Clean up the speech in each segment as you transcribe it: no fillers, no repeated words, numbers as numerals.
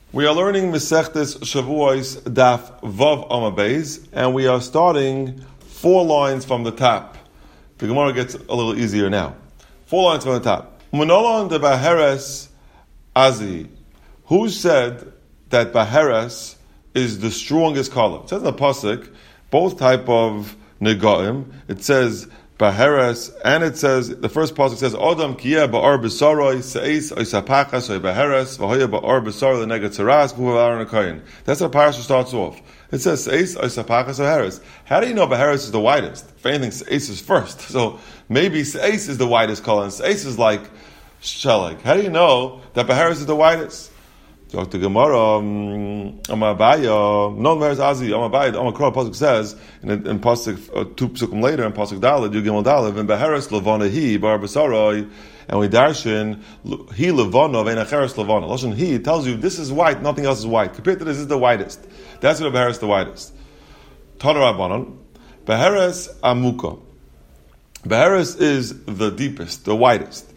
We are learning Masechtes Shavuos Daf Vav Amud Beis, and we are starting 4 lines from the top. The Gemara gets a little easier now. 4 lines from the top. Munolon de Baheres Azi. Who said that Baheres is the strongest color? It says in the pasuk, both type of negaim. It says Baheres, and it says, the first pasuk says, Odam kiyeh ba'ar b'saroi, se'is oisapachas oy Baheres, v'hoya ba'ar b'saroi l'negat tzaras, v'huvar n'koyin. That's how parasha starts off. It says, se'is oisapachas Baheres. How do you know Baheres is the whitest? If anything, se'is is first. So maybe se'is is the whitest color, and se'is is like sheleg. How do you know that Baheres is the whitest? Dr. Gemara, Amabaya, non Baheres Azi, Amabaya, the Amakra pasuk says in pasuk 2 psukim later in pasuk Daled, Yugimel Daled, in Baheres Levana he bar Basaroi, and we darshin he Levana ve'nacheres Levana. Lashon he tells you this is white, nothing else is white. Compared to this is the whitest. That's what Baheres is the whitest. Tana Rabbanon, Baheres Amuka. Baheres is the deepest, the whitest.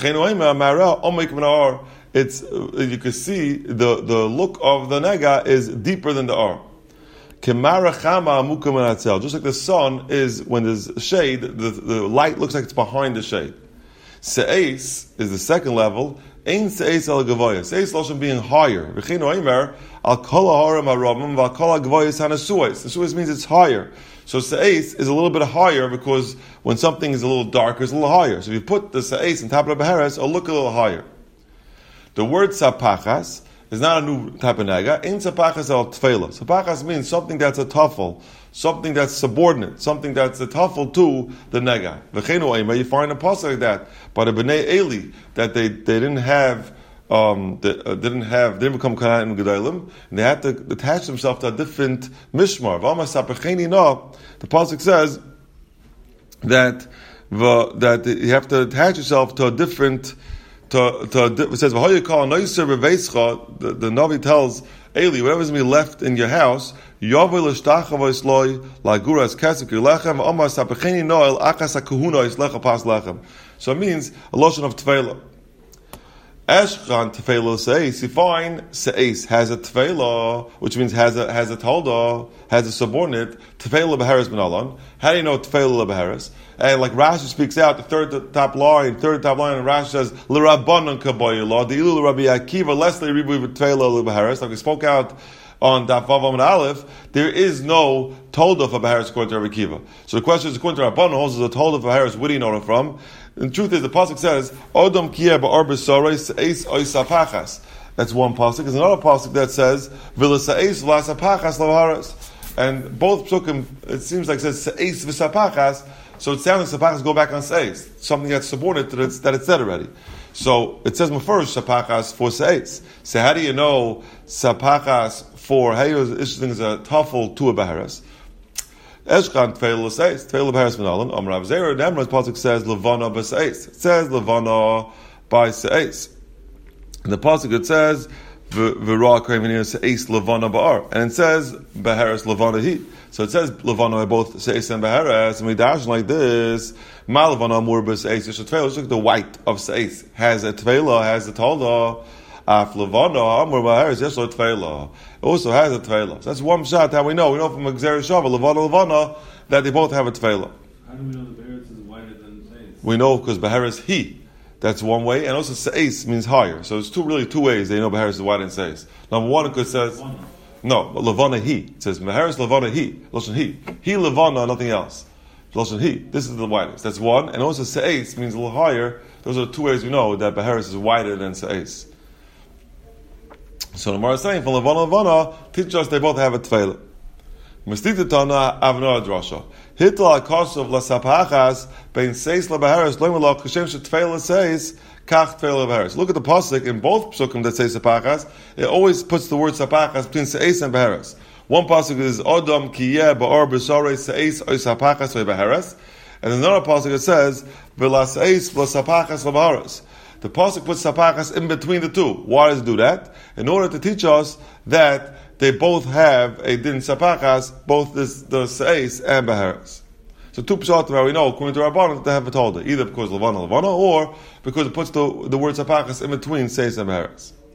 It's you can see the look of the nega is deeper than the ar. Just like the sun is when there's shade, the light looks like it's behind the shade. Se'es is the second level. Ein se'es al gavoya. Se'es lashon being higher. V'chino omer al kol ha'arim ha'rabim v'al kol ha'gavoyas hanasuos. The suos means it's higher. So se'es is a little bit higher because when something is a little darker, it's a little higher. So if you put the se'es on top of the Baheres, it'll look a little higher. The word sapachas is not a new type of nega. In sapachas al tfela. Sapachas means something that's a tuffle, something that's subordinate, something that's a tuffle to the nega. V'chenu oimer, you find a pasuk like that by the Bnei Eli that they didn't have. They didn't become Kanaan and Gedalim, and they had to attach themselves to a different mishmar. The pasuk says that you have to attach yourself to a different. It says, the Navi tells Eli, whatever is left in your house, so it means a lotion of tefillah. Eshchan tefillah seis. You find seis has a tefillah, which means has a tolda, has a subordinate. Tefillah Baheres Benalan. How do you know tefillah Baheres? And like Rashi speaks out, the third top line, and Rashi says l'rabbanon kaboylah, the ilu Rabbi Akiva, less ribu tefillah Baheres. Like we spoke out on Daf Vav Amud Aleph, there is no tolda for Baheres according to Rabbi Akiva. So the question is, according to Rabbanon, also the tolda for Baheres, where do you know it from? And the truth is, the pasuk says, "Odom kiyeh ba'ar b'sarei se'es oisapachas." That's one pasuk. There's another pasuk that says, "V'la se'es v'lasapachas l'vaharas." And both psukim, it seems like it says se'es v'sapachas. So it sounds like sapachas go back on se'es, something that's subordinate to that it's said already. So it says first sapachas for se'es. So how do you know sapachas for? How is interesting is a tuffle to a baharas? Eshkan tefillah seis, tefillah Baheres Benalan. Amrav Zera, the Emrah's pasuk says levana b'seis. It says levana by seis. In the pasuk it says v'ra kreivinir seis levana ba'ar, and it says Baheres levana he. So it says levana by both seis and Baheres, and we dash like this. Ma levana amur b'seis. You should tefillah. Just like the white of seis has a tefillah, has a tolda. Af levana amur Baheres yeshlo tefillah. It also has a tefillah. So that's one shot. How we know? We know from Gzera Shava, Levana, that they both have a tefillah. How do we know the Baheres is wider than Seis? We know because Baheres he. That's one way, and also Seis means higher. So it's two ways they know Baheres is wider than Seis. Number one, it says Levana he. It says Baheres Levana he. Loshen he. He Levana, nothing else. Loshen he. This is the widest. That's one, and also Seis means a little higher. Those are the 2 ways we know that Baheres is wider than Seis. So the Gemara is saying from Levana, teach us they both have a tefillah. Mistita Tana Avna Drasha. Hitla Akasov Lasapachas Bein Seis LaBaheres Loimala Kashem Shetfeilah says Kach Tefeilah Baheres. Look at the pasuk in both psukim that say Sapachas. It always puts the word Sapachas between Seis and Baheres. One pasuk is Odom Kiyeh Ba'ar B'Sarei Seis Oy Sapachas Oy Baheres, and another pasuk that says V'la Seis V'la Sapachas LaBaheres. The pasuk puts sapachas in between the two. Why does it do that? In order to teach us that they both have a din sapachas, both the seis and baheres. So 2 pshat how we know, according to Rabbanan, they have a tolda, either because levana, or because it puts the word sapachas in between seis and baheres.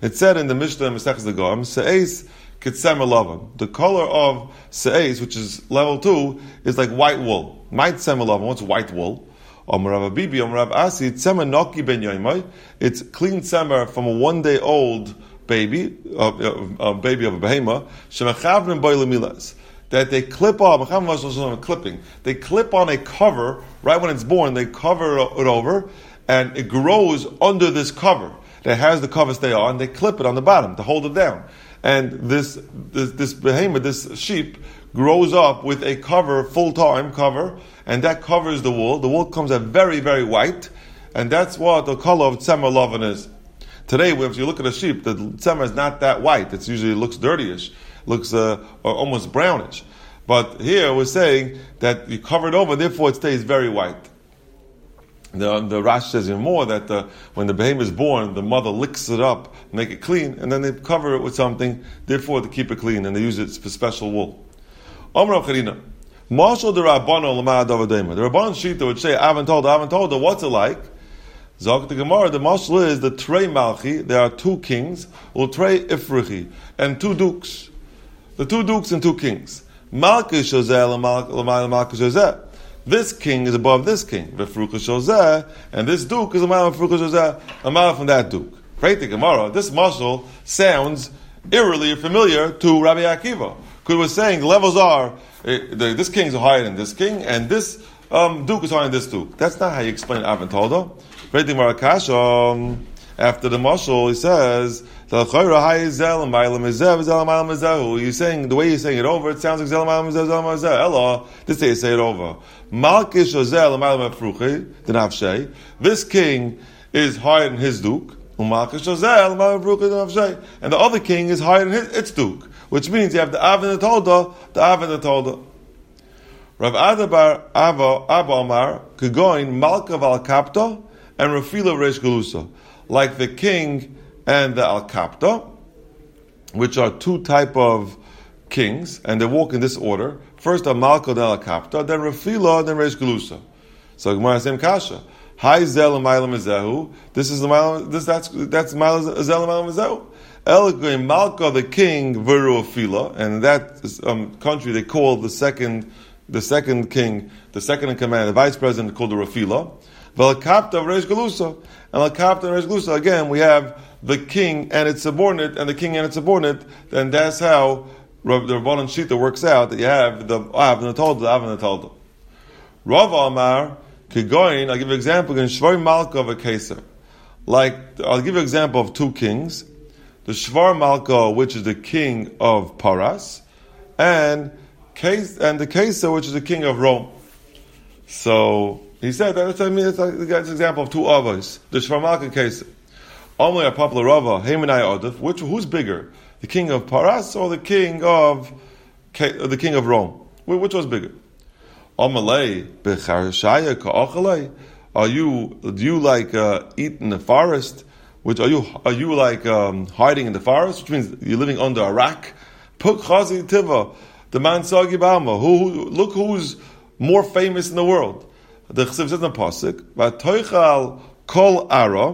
It said in the Mishnah in Mesechus Dagam, Se'es Kitsemer Lavan. The color of Se'es, which is level 2, is like white wool. Might Tsemer Lavan, what's white wool? Rav Bibi, Rav Asi, Tsemer Noki Ben Yoimai. It's clean tsemer from a 1-day-old baby, a baby of a behema, Shemachavnim Boy Lemilas. That they clip on, clipping. They clip on a cover, right when it's born, they cover it over, and it grows under this cover that has the cover stay on. They clip it on the bottom to hold it down. And this behemoth, this sheep, grows up with a cover, full-time cover, and that covers the wool. The wool comes out very, very white, and that's what the color of tzemer lavan is. Today, if you look at a sheep, the tzemer is not that white. It usually looks dirtyish, looks almost brownish. But here we're saying that you cover it over, therefore it stays very white. The Rash says even more that when the behemoth is born, the mother licks it up, make it clean, and then they cover it with something, therefore to keep it clean, and they use it for special wool. Omra Charina, Marshal the Rabbano Lamad Avadema. The Rabban Shita would say, I haven't told her, what's it like? Zok the Gemara, the Marshal is the Trei Malchi, there are 2 kings, or Trei Ifrichi, and 2 dukes. The 2 dukes and 2 kings. Malki Shozeh Malki Shozeh. This king is above this king, V'frucha Shozeh, and this duke is a mile of Frucha Shozeh, a mile from that duke. Right, the Gemara, this Marshal sounds eerily familiar to Rabbi Akiva. Because we're saying the levels are, this king is higher than this king, and this duke is higher than this duke. That's not how you explain Avantolda. Right, the Gemara after the Marshal, he says, you're saying, the way you're saying it over, it sounds like Zel Ma'al Mizeh, Zel Ma'al Mizeh. Ella, this day you say it over. Malkish Ozel Ma'al Mefruchi, the Nafshei. This king is higher than his duke. Malkish Ozel Ma'al Mefruchi, the Nafshei. And the other king is higher than its duke. Which means you have the Av and the Tolda, Rav Adabar Abba Amar, Kegoin, Malka Val Kapta, and Rafila Reish Galusa. Like the king and the Al-Kapta, which are 2 type of kings, and they walk in this order. First Malka, then Al-Kapta, then Rafila, then Reish Galusa. So Gemara same kasha. Hi Zel Ma'al Mizehu. This is the Ma'al. That's Ma'al Zel Ma'al Mizehu. Elegoi Malka, the king, Veru Rafila, and in that country they call the second king, the second in command, the vice president called the Rafila. Velakapta of Reish Galusa. And Lakapta and Reish Galusa, again, we have the king and its subordinate, and the king and its subordinate, then that's how the Rabbanan Shita works out, that you have the Av and the Tolda, the Av and the Tolda. Rav Amar, Kegoin, I'll give you an example, in Shvar Malka of a Keser. Like, I'll give you an example of 2 kings. The Shvar Malka, which is the king of Paras, and the Keser, which is the king of Rome. So, he said that's an example of 2 avos. The Shvar Malka Keser. Only a popular Rava, Hamanai Adif, who's bigger? The king of Paras or the king of Rome? Which was bigger? Amalei becharshaya ka'achalei. Do you like eat in the forest? Which are you like hiding in the forest? Which means you're living under a rock. Puk chazi tiva, the man sagi b'alma. Look who's more famous in the world. The Chesiv says in the pasuk, "V'toichal kol ara."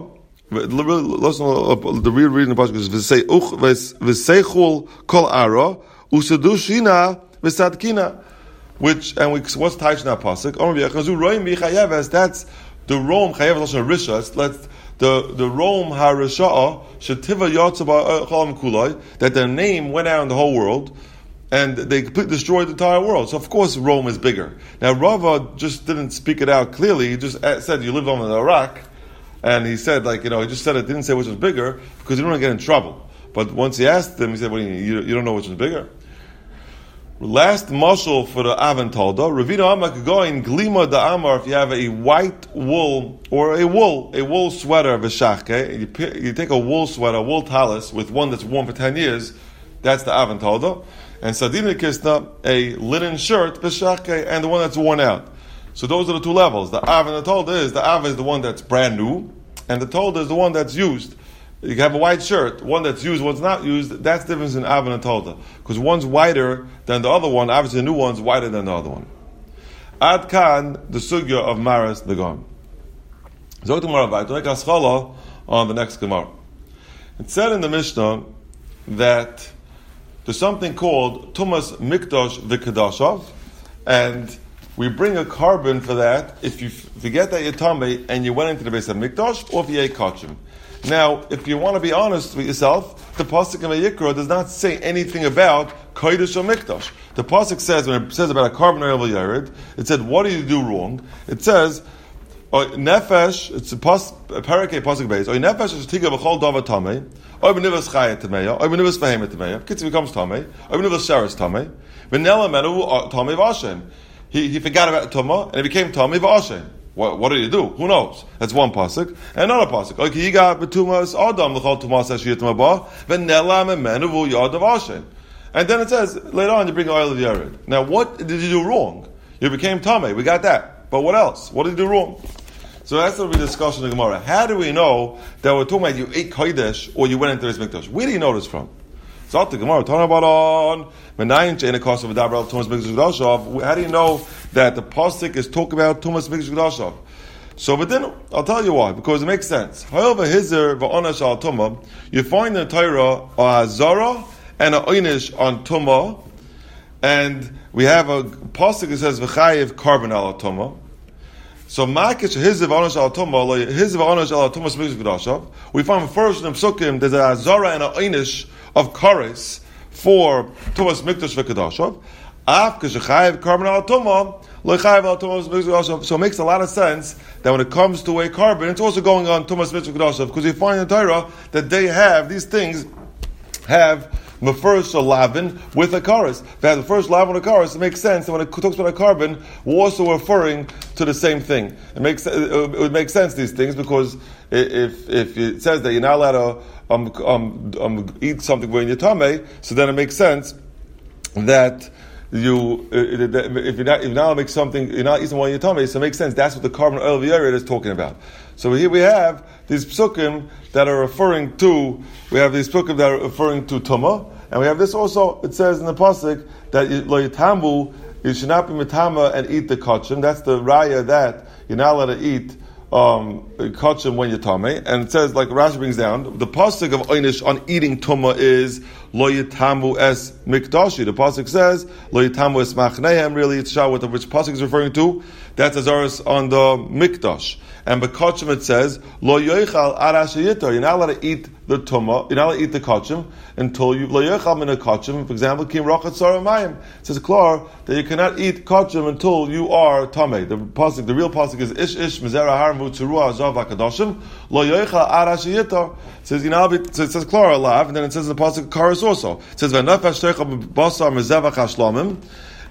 The real reading of the pasuk is "V'seichul kol ara usadushina v'sadkina." What's Taish in that pasuk? That's the Rome chayav lashon risha. The Rome harisha'a shetiva yotzaba cholam kulai, that their name went out in the whole world, and they completely destroyed the entire world. So of course Rome is bigger. Now Rava just didn't speak it out clearly. He just said you lived on the rock, and he said he just said it. Didn't say which was bigger because he didn't want to get in trouble. But once he asked them, he said, "Well, you don't know which was bigger." Last mashal for the Avantolda, Ravina Amak going Glima da Amar, if you have a white wool or a wool sweater of a shachke, you take a wool sweater, a wool talis with one that's worn for 10 years, that's the Avantolda. And Sadina Kisna, a linen shirt, b'shachke, and the one that's worn out. So those are the 2 levels. The Av and the Tolda is the one that's brand new, and the Tolda is the one that's used. You have a white shirt, one that's used, one's not used. That's the difference in Av and Tolda. Because one's whiter than the other one, obviously the new one's whiter than the other one. Ad Kan, the Sugya of Maras Dagon. Zot Gemara, on the next Gemara. It said in the Mishnah that there's something called Tumas Mikdash V'Kedashav, and we bring a carbon for that if you forget that you're Tamei and you went into the base of Mikdash, or if you ate Kachim. Now, if you want to be honest with yourself, the Pasuk in Vayikra does not say anything about Kodesh or Mikdash. The Pasuk says, when it says about a carbon or Yared, it said, what do you do wrong? It says, Nefesh, it's a Parakeh Pasuk base, Nefesh is Tiga V'chol Dava Tamei, or B'nivas Chayet Tameya, or B'nivas Behemet Tameya, Kitzi becomes Tamei, or B'nivas Sheres Tamei, V'nela Menu Tamei V'Ashem. He forgot about Tumah, and it became Tamei V'Ashem. What did he do? Who knows? That's one pasuk. And another pasuk. Okay, he got betumas adam l'chol tumas hashiyat ba v'nela memenu v'yadav Hashem. And then it says later on you bring oil of yared. Now what did you do wrong? You became tamei. We got that. But what else? What did you do wrong? So that's what we discussed in the Gemara. How do we know that we're talking about you ate kodesh or you went into this mikdash? Where do you know this from? So the Gemara talking about on menayin she'ena kosav v'daber tumas mikdash kedashav. How do you know that the pasuk is talking about tumas mikdash kedashav? So, but then I'll tell you why, because it makes sense. However, hizer v'onash al tumah, you find in the Torah a hazara and a oynish on tumah, and we have a pasuk that says v'chayev carbon al tumah. So makish hizer v'onash al tumah, hizer v'onash al tumas mikdash kedashav. We find first in the psukim there's a hazara and a oynish of kares for tumas mikdash v'kedashav. Af carbon al tumah. So it makes a lot of sense that when it comes to a carbon, it's also going on tumas mikdash v'kedashav, because you find in the Torah that they have these things have the first lavin with a kares. If they have the first lavin with a kares, it makes sense that when it talks about a carbon, we're also referring to the same thing. It would make sense, these things, because if it says that you're not allowed to eat something when you're tamei, so then it makes sense that if you're not allowed to make something, you're not eating while you're tamei, so it makes sense. That's what the carbon oil of the area is talking about. So here we have these psukim that are referring to, tumah, and we have this also. It says in the pasuk that lo yitambu, you should not be mitama and eat the kachim. That's the raya that you're not allowed to eat kachim when you're tamei. And it says, like Rashi brings down, the pasuk of oynish on eating tumah is lo yitamu es mikdashi. The pasuk says lo yitamu es machnehem. Really, it's shah with which pasuk is referring to. That's azaras on the mikdash. And bekachim it says lo yoichal arashayitar. You're not allowed to eat the tumah. You're not allowed to eat the kachim until you lo yoichal min a kachim. For example, kim rachat saramayim. It says clear that you cannot eat kachim until you are tamei. The pasuk, the real pasuk is ish ish mizera harmu tzurua azav hakadashim lo yoichal arashayitar. It says you know, it says clear alav, and then it says in the pasuk karas also. It says v'nafesh teicha basar mezevach hashlamim.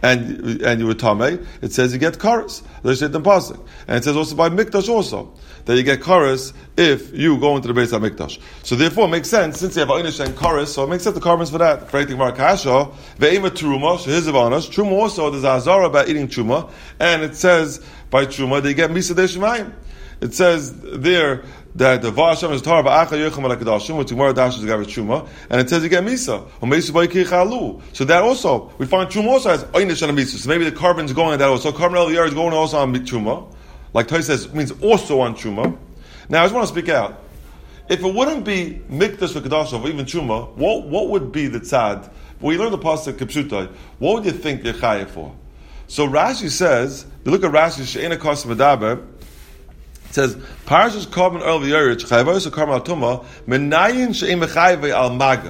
And you were tamei, it says you get karas. There's it in pasuk, and it says also by mikdash also that you get karas if you go into the base of mikdash. So therefore, it makes sense since you have oynish and karas, so it makes sense the carbons for that. For anything markasha ve'ema truma shehizavanas truma also there's a hazara about eating truma, and it says by truma they get misa de'shemayim. It says there that the Vashem is Torah ba'acha yocham al kedashim, which Gemara dashes the truma, and it says you get misa or misa ba'ikei chalu. So that also we find truma also has oynish and misa. So maybe the carbon's going on that also. Carbon el is going also on truma, like Tosfos says means also on truma. Now I just want to speak out. If it wouldn't be mikdash v'kedashav or even truma, what would be the tzad? When you learn the pasuk kipshutai, what would you think they're chayav for? So Rashi says, you look at Rashi she'ena kosav v'daber. It says, Parashas carbon oil v'yerich, chayvos carbon al tumah, menayin she'im mechayve al maga.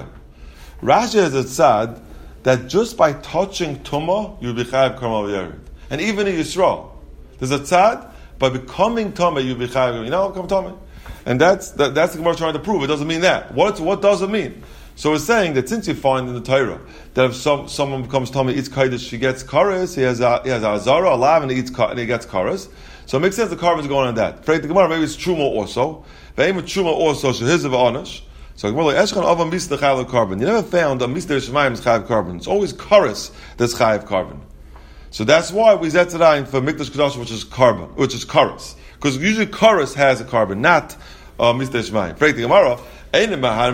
Rashi has a tzad that just by touching tumah, you'll be chayv carbon al v'yerich. And even in Yisrael, there's a tzad, by becoming tumah, you'll be chayv, you know, become tumah. And that's the Gemara trying to prove. It doesn't mean that. What does it mean? So it's saying that since you find in the Torah that if someone becomes tumah, eats kaidish, he gets kares, he has a azara, a lav, and he gets kares. So it makes sense the carbon is going on that. For the Gemara, maybe it's truma also. Ve'im truma also shehizav anish. So Gemara like eshchan avam mis the chayav carbon. You never found a mis der shemayim is chayav carbon. It's always kares that's chayav carbon. So that's why we zetzadayin for mikdash kedash, which is carbon, which is kares, because usually kares has a carbon, not mis der shemayim. For the Gemara. It's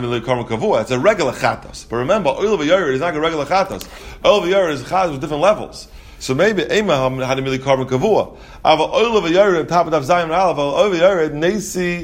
a regular chatas. But remember, oil of yared is not a regular chatas. Oil of yared is chatas with different levels. So maybe Eimah had a carbon kavua. Ava oil of yared on top of Zayin and Aleph, oil of yared nesi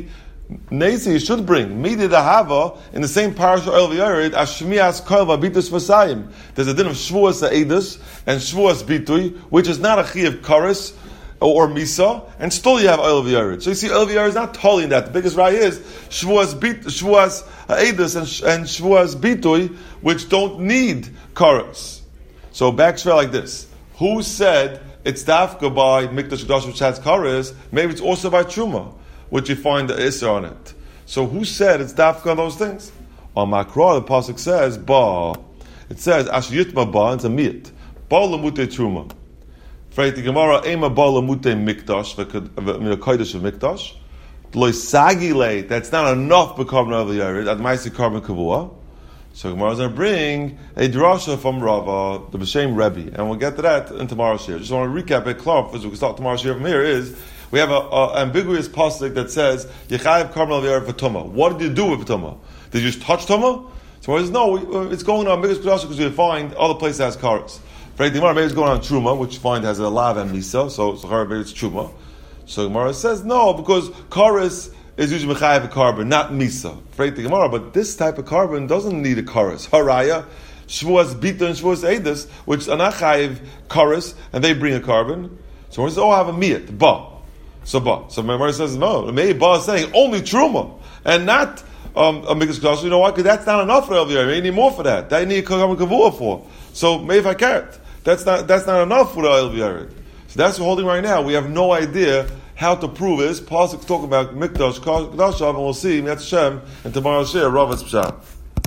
Nasi, you should bring Midi Hava in the same parasha Oil V'Yered as Shmias Kol V'Bitus V'Sayim. There's a din of Shvuas Ha'edus and Shvuas Bitui, which is not a Chi of Karis or Misa, and still you have Oil V'Yered. So you see, Oil V'Yered is not totally in that. The biggest raya is Shvuas Ha'edus and Shvuas Bitui, which don't need Karis. So backtrack like this. Who said it's dafka by Mikdash Kedosh which has Karis? Maybe it's also by Truma, which you find the Isser on it. So who said it's dafka on those things? On Makra, the pasuk says ba. It says Asher Yitma ba. It's a miyat. Ba lemute Truma. Freit the Gemara ema ba lemute Mikdash v'min a kodesh of Mikdash. Loy sagile. That's not enough becoming of the Yerid. At Maisi Karban Kavua. So Gemara is going to bring a drasha from Rava, the B'Shem Rebbe, and we'll get to that in tomorrow's shir. Just want to recap it, Clark, as we can start tomorrow's shir from here, is we have an ambiguous pasuk that says, Yechayev Karmel V'Yered V'Tumah. What did you do with Tumah? Did you just touch Tumah? So he says, no, it's going on Mikdash Kedosh because you find other places that has karas. Maybe it's going on Truma, which you find has a lav and misa, so maybe it's Truma. So Gemara says, no, because karas is usually mechayev a carbon, not misa. Afraid the Gemara, but this type of carbon doesn't need a chorus. Haraya, shvuas bita and shvuas edus, which are not chayev chorus, and they bring a carbon. So we say, oh, I have a miyat, ba. So my Gemara says, no, maybe ba is saying only truma, and not a mikdash kedosh. You know why? Because that's not enough for LVR. You need more for that. That you need a kavua for. So maybe if I carrot, that's not enough for the LVR. So that's what we're holding right now. We have no idea how to prove this. Pasuk talk about Mikdash Kedosh, and we'll see Mitzvah Shem in tomorrow's share. Rav Pshat.